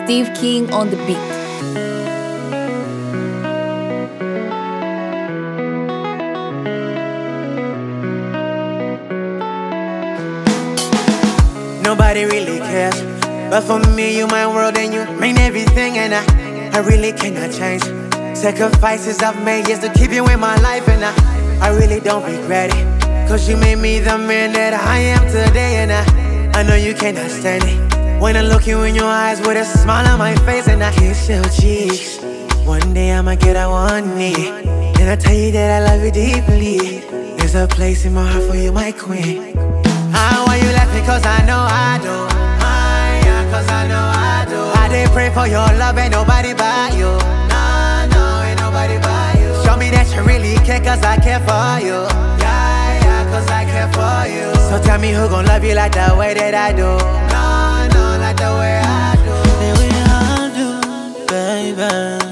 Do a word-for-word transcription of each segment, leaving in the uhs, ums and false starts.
Steve King on the beat. Nobody really cares, but for me, you my world and you mean everything, and I, I really cannot change. Sacrifices I've made just to keep you in my life, and I, I really don't regret it. Cause you made me the man that I am today, and I, I know you cannot stand it. When I look you in your eyes with a smile on my face and I kiss your cheeks, one day I'ma get I want it, and I tell you that I love you deeply. There's a place in my heart for you, my queen. Ah, why you laughing? Cause I know I do. Ah, yeah, cause I know I do. I did pray for your love, ain't nobody but you. Nah, no, ain't nobody but you. Show me that you really care, cause I care for you. Yeah, yeah, cause I care for you. So tell me who gon' love you like the way that I do. No, no, like the way I do. The way I do, baby.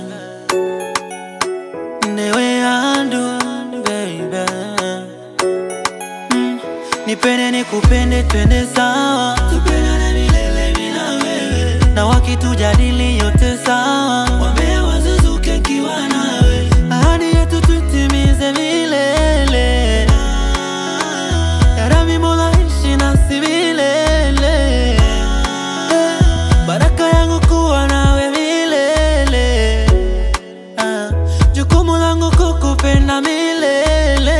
The way I do, baby. mm. Nipende nikupende twende sawa, tupendane milele mimi na wewe, na wakitujadili yote sawa, wambea wazuzuke kiwa nawe, ahadi yetu tutimize milele. Ya Rabbi Mola ishi nasi milele, baraka yangu kuwa nawe milele, jukumu langu kukupenda milele.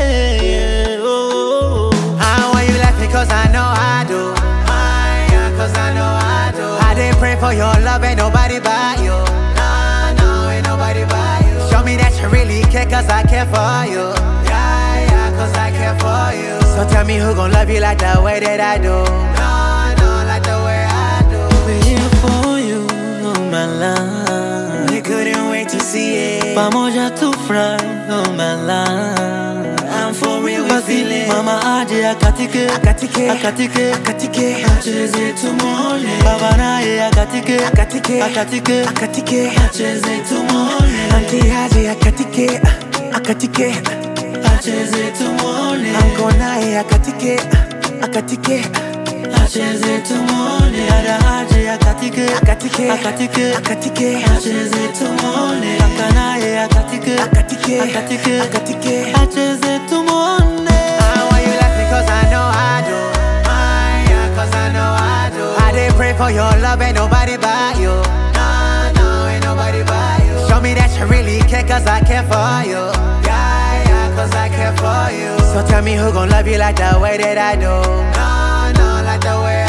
Ah, why you laughing? Cause I know I do. Ah, yeah, cause I know I do. I did pray for your love, ain't nobody but you. Nah, no, ain't nobody but you. Show me that you really care, cause I care for you. Yeah, yeah, cause I care for you. So tell me who gon' love you like the way that I do. No, no, like the way I do. We're here for you, oh my love. We couldn't wait to see it. Pamoja tufurahi, oh my love. I'm for real, we feel it. Mama aje akatike, Akatike, akatike, akatike, acheze tumuone. Baba naye akatike, akatike, akatike, akatike, acheze tumuone. auntie aje akatike, akatike, Acheze tumuone. uncle naye akatike, akatike, Acheze tumuone. Dada aje akatike, akatike, akatike, akatike, acheze tumuone. Kaka naye akatike, akatike, akatike, akatike. acheze tumuone. Ah, why you laughing? Cause I know I do. Ah, yeah, cause I know I do. I did pray for your love, ain't nobody but you. Nah, no, ain't nobody but you. Show me that you really care, cause I care for you. Yeah, yeah, cause I care for you. So tell me who gon' love you like the way that I do. No, no, like the way